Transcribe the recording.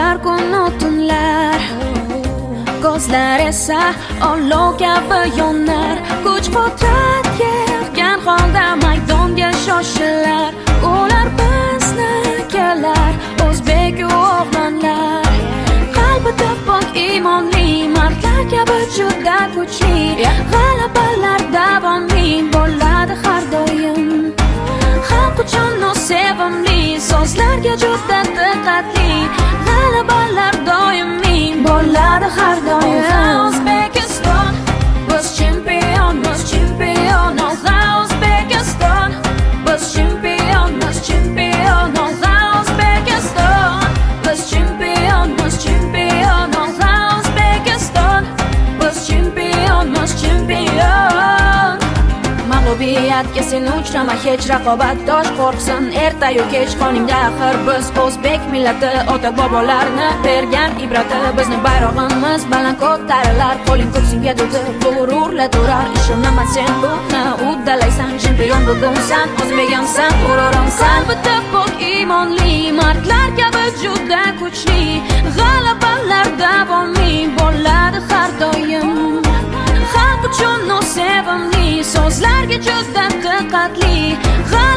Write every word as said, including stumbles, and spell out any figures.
bo'lar kun-u tunlar, ko'zlar esa olov kabi yonar. Kuch-qudrat yig'gan holda maydonga shoshilar. Ular biznikalar, o'zbek o'g'lonlar, qalbida pok imonli mardlar kabi juda kuchli. G'alabalar davomli bo'ladi har doim. Xalq uchun o sevimli so'zlarga juda diqqatli. G'alabalar doimiy bo'ladi har doim. O'zbekiston biz chempionmiz, chempion. O'zbekiston biz chempionmiz, chempion. O'zbekiston biz chempionmiz, chempion. O'zbekiston biz chempionmiz, chempion. Mag'lubiyatga sen uchrama, hech raqobatdosh qo'rqsin ertayu kech qoningda. Axir biz o'zbek millati, ota bobolarni bergan ibrati. Bizni bayrog'imiz baland ko'tarilar, qo'ling ko'ksingga tutib g'ururla turar. Ishonaman sen buni uddalaysan, chempion bugunsan, o'zbekimsan, g'ururimsan. Qalbida pok imonli mardlar kabi juda kuchli. G'alabalar davomli bo'ladi har doim. Xalq uchun o sevimli so'zlarga juda diqqatli.